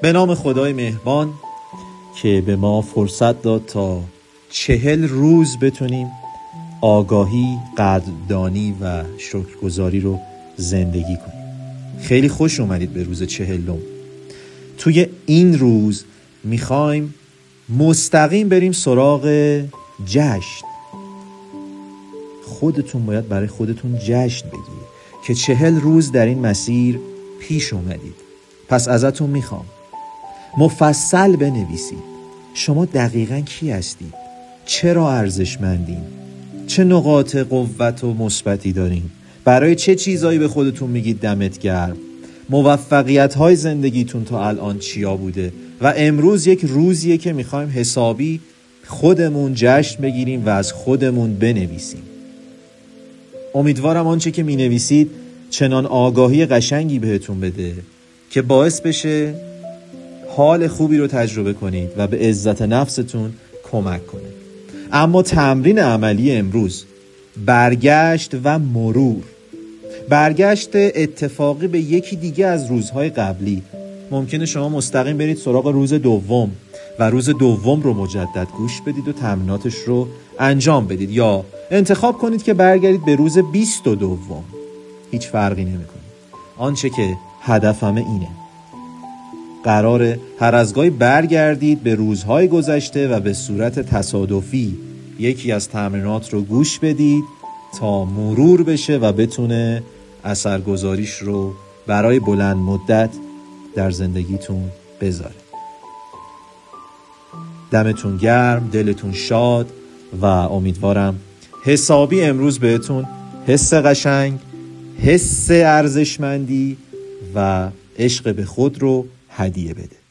به نام خدای مهربان که به ما فرصت داد تا 40 روز بتونیم آگاهی، قدردانی و شکرگزاری رو زندگی کنیم. خیلی خوش اومدید به روز 40. توی این روز میخوایم مستقیم بریم سراغ جشن. خودتون باید برای خودتون جشن بگیرید که 40 روز در این مسیر پیش اومدید. پس ازتون میخوام مفصل بنویسید شما دقیقاً کی هستید، چرا ارزشمندین، چه نقاط قوت و مثبتی دارین، برای چه چیزایی به خودتون میگید دمت گرم، موفقیت‌های زندگیتون تا الان چیا بوده و امروز یک روزیه که میخوایم حسابی خودمون جشن بگیریم و از خودمون بنویسیم. امیدوارم آنچه که مینویسید چنان آگاهی قشنگی بهتون بده که باعث بشه حال خوبی رو تجربه کنید و به عزت نفستون کمک کنه. اما تمرین عملی امروز برگشت و مرور. برگشت اتفاقی به یکی دیگه از روزهای قبلی. ممکنه شما مستقیم برید سراغ روز دوم و روز دوم رو مجدد گوش بدید و تمریناتش رو انجام بدید، یا انتخاب کنید که برگردید به روز 22. هیچ فرقی نمی‌کنه. آنچه که هدفم اینه، قراره هر از گاهی برگردید به روزهای گذشته و به صورت تصادفی یکی از تمرینات رو گوش بدید تا مرور بشه و بتونه اثرگذاریش رو برای بلند مدت در زندگیتون بذاره. دمتون گرم، دلتون شاد و امیدوارم حسابی امروز بهتون حس قشنگ، حس ارزشمندی و عشق به خود رو هدیه بده.